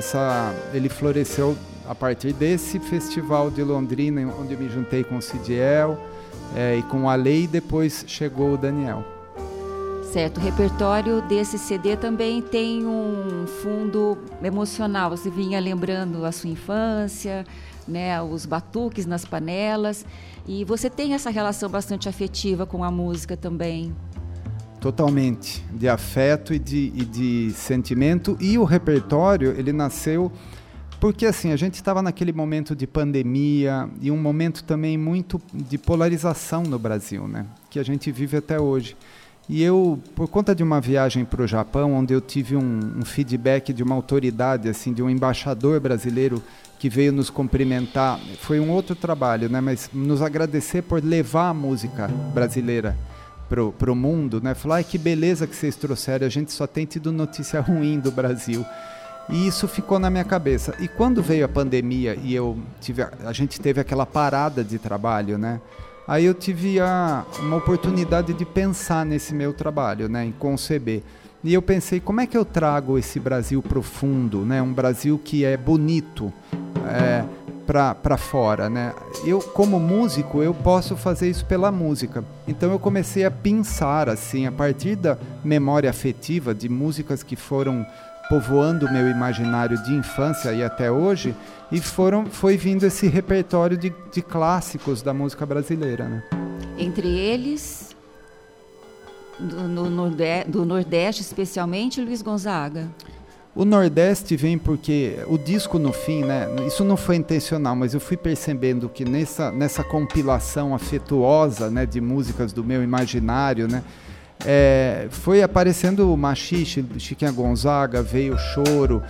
ele floresceu a partir desse festival de Londrina, onde eu me juntei com o Cidiel e com o Ale, e depois chegou o Daniel. Certo, o repertório desse CD também tem um fundo emocional. Você vinha lembrando a sua infância, né, os batuques nas panelas, e você tem essa relação bastante afetiva com a música também. Totalmente, de afeto e de sentimento. E o repertório, ele nasceu porque assim, a gente estava naquele momento de pandemia e um momento também muito de polarização no Brasil, né, que a gente vive até hoje. E eu, por conta de uma viagem para o Japão, onde eu tive um feedback de uma autoridade, assim, de um embaixador brasileiro que veio nos cumprimentar, foi um outro trabalho, né, mas nos agradecer por levar a música brasileira pro mundo, né, falar, que beleza que vocês trouxeram, a gente só tem tido notícia ruim do Brasil. E isso ficou na minha cabeça. E quando veio a pandemia e a gente teve aquela parada de trabalho, né, aí eu tive uma oportunidade de pensar nesse meu trabalho, né, em conceber. E eu pensei, como é que eu trago esse Brasil profundo, né, um Brasil que é bonito para fora, né? Eu, como músico, eu posso fazer isso pela música. Então eu comecei a pensar, assim, a partir da memória afetiva de músicas que foram povoando o meu imaginário de infância e até hoje, e foi vindo esse repertório de clássicos da música brasileira, né? Entre eles, do Nordeste especialmente, Luiz Gonzaga. O Nordeste vem porque o disco no fim, né, isso não foi intencional, mas eu fui percebendo que nessa compilação afetuosa, né, de músicas do meu imaginário, né, foi aparecendo o Machixe, Chiquinha Gonzaga, veio o Choro.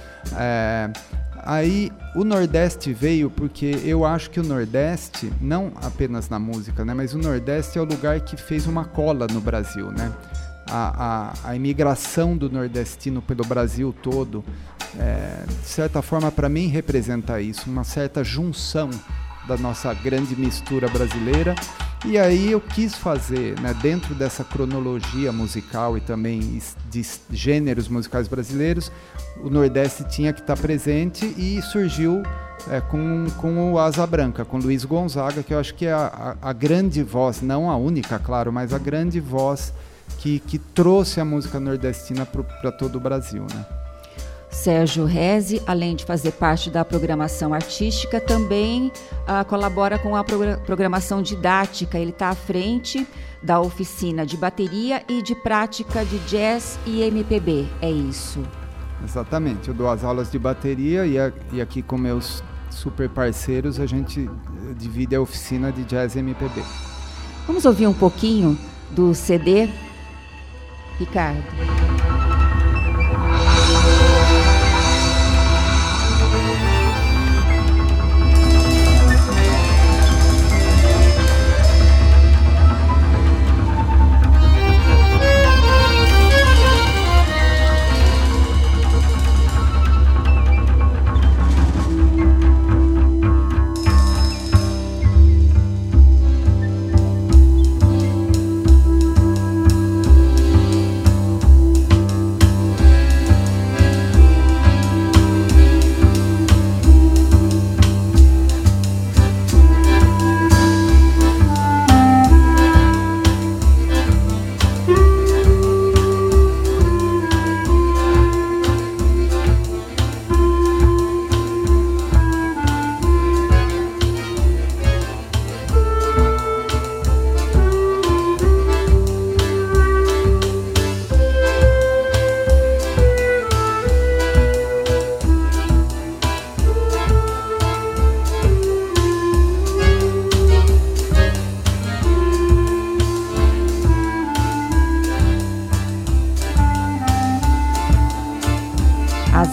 Aí o Nordeste veio porque eu acho que o Nordeste, não apenas na música, né, mas o Nordeste é o lugar que fez uma cola no Brasil, né? A imigração do nordestino pelo Brasil todo, de certa forma, para mim, representa isso, uma certa junção da nossa grande mistura brasileira. E aí eu quis fazer, né, dentro dessa cronologia musical e também de gêneros musicais brasileiros, o Nordeste tinha que estar presente, e surgiu com o Asa Branca, com Luiz Gonzaga, que eu acho que é a grande voz, não a única, claro, mas a grande voz que trouxe a música nordestina para todo o Brasil, né? Sérgio Reze, além de fazer parte da programação artística, também colabora com a programação didática. Ele está à frente da oficina de bateria e de prática de jazz e MPB, é isso? Exatamente, eu dou as aulas de bateria e aqui com meus super parceiros a gente divide a oficina de jazz e MPB. Vamos ouvir um pouquinho do CD, Ricardo?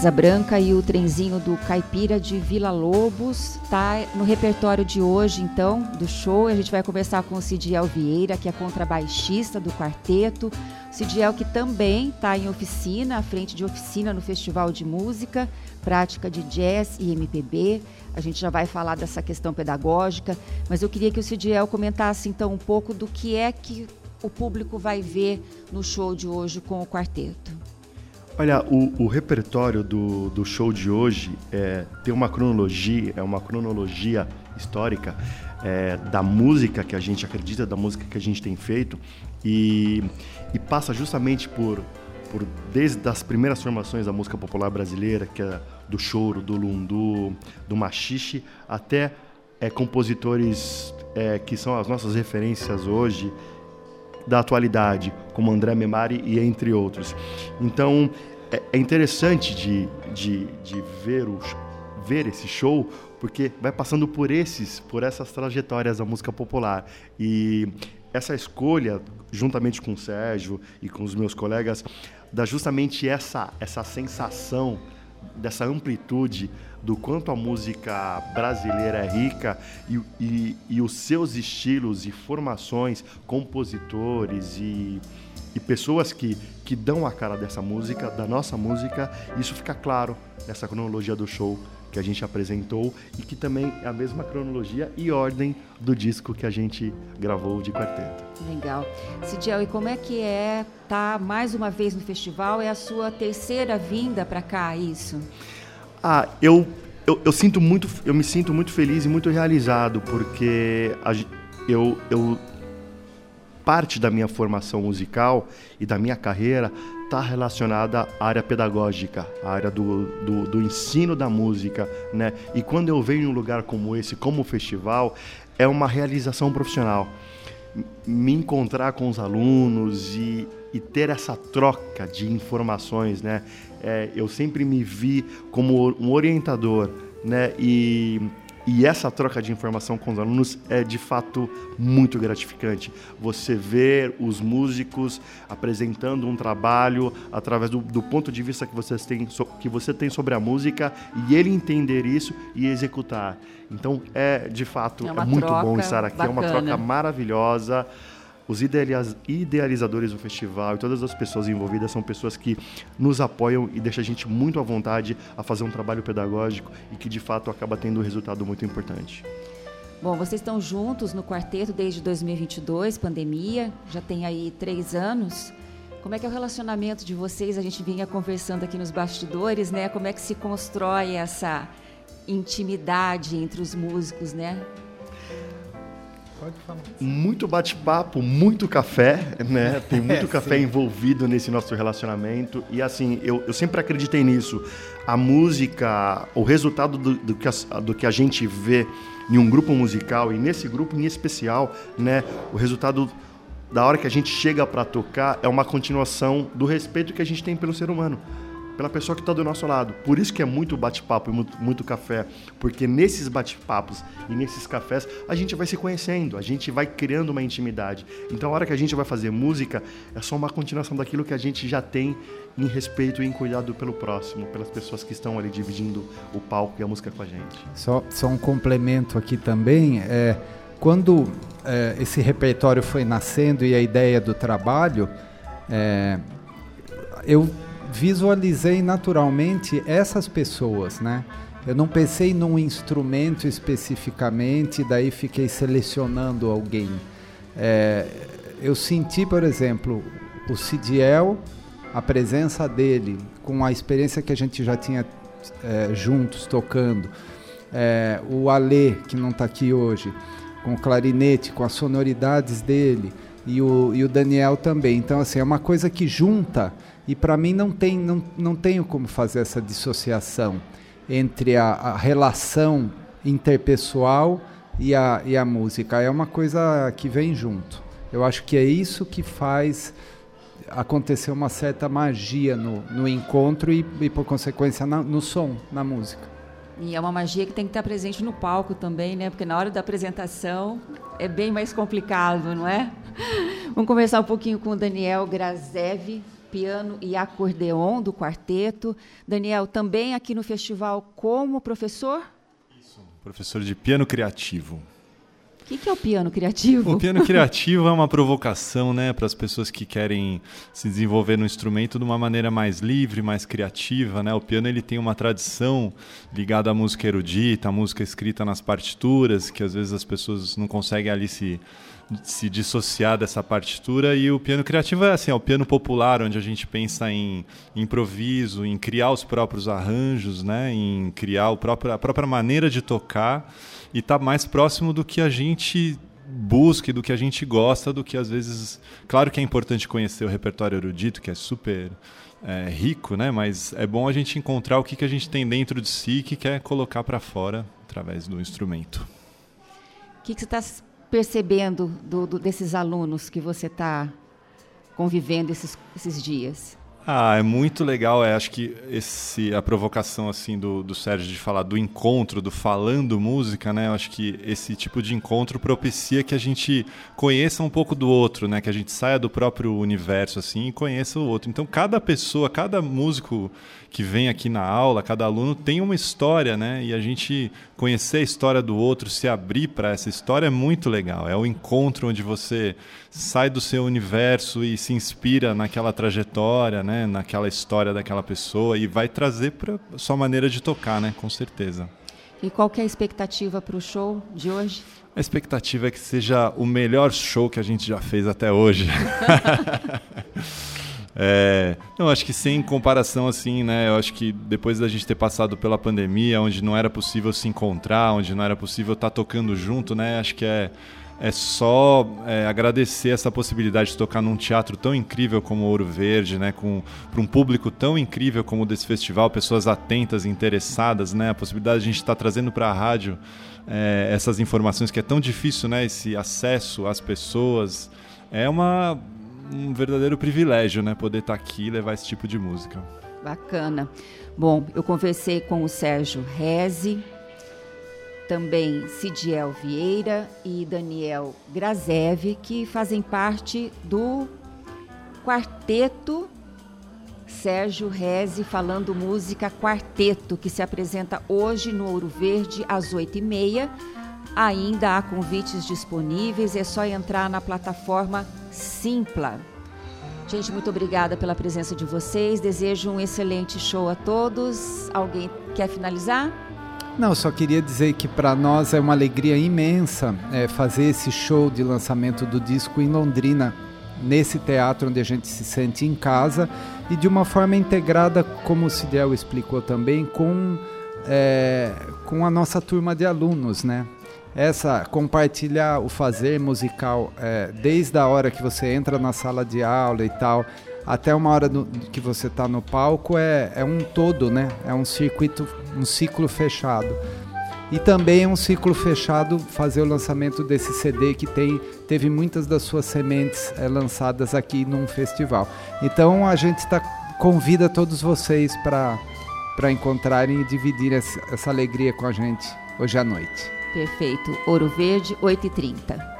Asa Branca e o Trenzinho do Caipira de Vila Lobos. Está no repertório de hoje, então, do show. A gente vai conversar com o Cidiel Vieira, que é contrabaixista do quarteto. Cidiel que também está em oficina, à frente de oficina no Festival de Música, prática de jazz e MPB. A gente já vai falar dessa questão pedagógica, mas eu queria que o Cidiel comentasse, então, um pouco do que é que o público vai ver no show de hoje com o quarteto. Olha, o repertório do show de hoje tem uma cronologia, histórica da música que a gente acredita, da música que a gente tem feito, e passa justamente por desde as primeiras formações da música popular brasileira, que é do choro, do lundu, do machixe, até compositores que são as nossas referências hoje, da atualidade, como André Memari e entre outros. Então, é interessante de ver esse show, porque vai passando por essas trajetórias da música popular. E essa escolha, juntamente com o Sérgio e com os meus colegas, dá justamente essa sensação dessa amplitude do quanto a música brasileira é rica e os seus estilos e formações, compositores e pessoas que dão a cara dessa música, da nossa música. Isso fica claro nessa cronologia do show que a gente apresentou e que também é a mesma cronologia e ordem do disco que a gente gravou de quarteto. Legal. Cidiel, e como é que tá mais uma vez no festival? É a sua terceira vinda para cá, isso? Eu me sinto muito feliz e muito realizado, porque parte da minha formação musical e da minha carreira está relacionada à área pedagógica, à área do ensino da música, né? E quando eu venho em um lugar como esse, como o festival, é uma realização profissional. Me encontrar com os alunos e ter essa troca de informações, né? Eu sempre me vi como um orientador, né? E essa troca de informação com os alunos é, de fato, muito gratificante. Você ver os músicos apresentando um trabalho através do ponto de vista que você tem sobre a música e ele entender isso e executar. Então, de fato, é muito bom estar aqui. Bacana. É uma troca maravilhosa. Os idealizadores do festival e todas as pessoas envolvidas são pessoas que nos apoiam e deixam a gente muito à vontade a fazer um trabalho pedagógico e que, de fato, acaba tendo um resultado muito importante. Bom, vocês estão juntos no quarteto desde 2022, pandemia, já tem aí 3 anos. Como é que é o relacionamento de vocês? A gente vinha conversando aqui nos bastidores, né? Como é que se constrói essa intimidade entre os músicos, né? Pode falar. Muito bate-papo, muito café, né? Tem muito café envolvido nesse nosso relacionamento. E assim, eu sempre acreditei nisso. A música, o resultado do que a gente vê em um grupo musical, e nesse grupo em especial, né? O resultado da hora que a gente chega para tocar é uma continuação do respeito que a gente tem pelo ser humano, pela pessoa que está do nosso lado. Por isso que é muito bate-papo e muito café, porque nesses bate-papos e nesses cafés a gente vai se conhecendo, a gente vai criando uma intimidade. Então a hora que a gente vai fazer música é só uma continuação daquilo que a gente já tem em respeito e em cuidado pelo próximo, pelas pessoas que estão ali dividindo o palco e a música com a gente. Só um complemento aqui também, quando esse repertório foi nascendo e a ideia do trabalho, eu visualizei naturalmente essas pessoas, né? Eu não pensei num instrumento especificamente, daí fiquei selecionando alguém. Eu senti, por exemplo, o Cidiel, a presença dele, com a experiência que a gente já tinha juntos tocando, o Alê, que não está aqui hoje, com o clarinete, com as sonoridades dele, e o Daniel também. Então, assim, é uma coisa que junta. E para mim não tenho como fazer essa dissociação entre a relação interpessoal e a música. É uma coisa que vem junto. Eu acho que é isso que faz acontecer uma certa magia no encontro e por consequência, no som, na música. E é uma magia que tem que estar presente no palco também, né? Porque na hora da apresentação é bem mais complicado, não é? Vamos conversar um pouquinho com o Daniel Grazev piano e acordeon do quarteto. Daniel, também aqui no festival como professor? Isso, professor de piano criativo. O que é o piano criativo? O piano criativo é uma provocação, né, para as pessoas que querem se desenvolver no instrumento de uma maneira mais livre, mais criativa, né? O piano ele tem uma tradição ligada à música erudita, à música escrita nas partituras, que às vezes as pessoas não conseguem ali se dissociar dessa partitura, e o piano criativo é assim, é o piano popular, onde a gente pensa em improviso, em criar os próprios arranjos, né, em criar a própria maneira de tocar, e tá mais próximo do que a gente busca, do que a gente gosta, do que às vezes... Claro que é importante conhecer o repertório erudito, que é super rico, né, mas é bom a gente encontrar o que a gente tem dentro de si que quer colocar para fora através do instrumento. O que você está percebendo desses alunos que você está convivendo esses dias? É muito legal. Acho que a provocação assim do Sérgio de falar do encontro, do falando música, né? Eu acho que esse tipo de encontro propicia que a gente conheça um pouco do outro, né? Que a gente saia do próprio universo assim e conheça o outro. Então, cada pessoa, cada músico que vem aqui na aula, cada aluno tem uma história, né? E a gente conhecer a história do outro, se abrir para essa história é muito legal. É o encontro onde você sai do seu universo e se inspira naquela trajetória, né? Naquela história daquela pessoa e vai trazer para sua maneira de tocar, né? Com certeza. E qual que é a expectativa para o show de hoje? A expectativa é que seja o melhor show que a gente já fez até hoje. Não, acho que sem comparação assim, né? Eu acho que depois da gente ter passado pela pandemia, onde não era possível se encontrar, onde não era possível estar tocando junto, né? Acho que é só agradecer essa possibilidade de tocar num teatro tão incrível como Ouro Verde, né? Para um público tão incrível como o desse festival, pessoas atentas, interessadas, né? A possibilidade de a gente estar trazendo para a rádio essas informações que é tão difícil, né? Esse acesso às pessoas é um verdadeiro privilégio, né? Poder estar aqui e levar esse tipo de música. Bacana. Bom, eu conversei com o Sérgio Rezi, também Cidiel Vieira e Daniel Grazev, que fazem parte do quarteto Sérgio Rezi Falando Música Quarteto, que se apresenta hoje no Ouro Verde às 8h30. Ainda há convites disponíveis, é só entrar na plataforma Simpla. Gente, muito obrigada pela presença de vocês, desejo um excelente show a todos. Alguém quer finalizar? Não, só queria dizer que para nós é uma alegria imensa fazer esse show de lançamento do disco em Londrina, nesse teatro onde a gente se sente em casa e de uma forma integrada, como o Cidiel explicou também, com a nossa turma de alunos, né? Compartilhar o fazer musical desde a hora que você entra na sala de aula e tal, até uma hora que você está no palco, é um todo, né? É um circuito, um ciclo fechado. E também é um ciclo fechado fazer o lançamento desse CD que teve muitas das suas sementes lançadas aqui num festival. Então a gente convida todos vocês para encontrarem e dividir essa alegria com a gente hoje à noite. Perfeito. Ouro Verde, 8h30.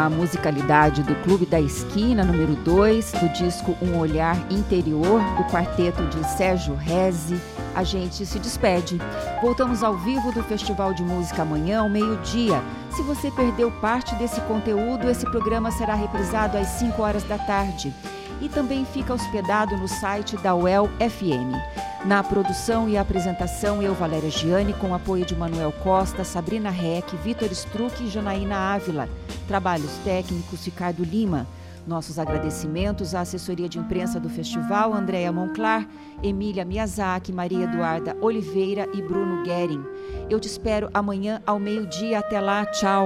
a musicalidade do Clube da Esquina, número 2, do disco Um Olhar Interior, do quarteto de Sérgio Rezzi, a gente se despede. Voltamos ao vivo do Festival de Música amanhã, ao meio-dia. Se você perdeu parte desse conteúdo, esse programa será reprisado às 5 horas da tarde. E também fica hospedado no site da UEL FM. Na produção e apresentação, eu, Valéria Giani, com apoio de Manuel Costa, Sabrina Reck, Vitor Struck e Janaína Ávila. Trabalhos técnicos, Ricardo Lima. Nossos agradecimentos à assessoria de imprensa do festival, Andréa Monclar, Emília Miyazaki, Maria Eduarda Oliveira e Bruno Guerin. Eu te espero amanhã ao meio-dia. Até lá, tchau!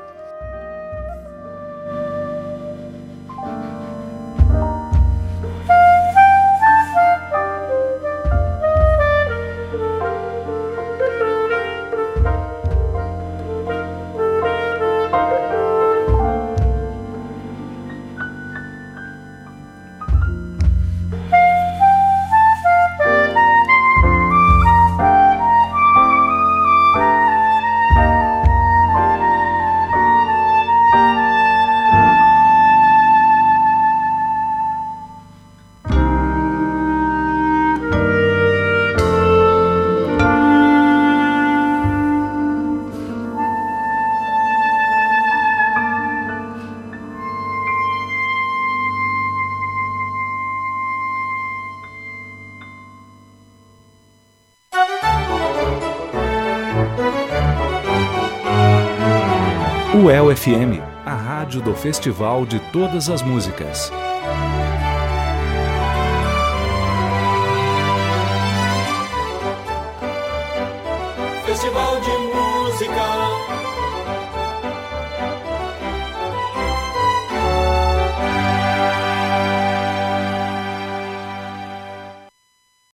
UEL FM, a rádio do Festival de Todas as Músicas. Festival de Música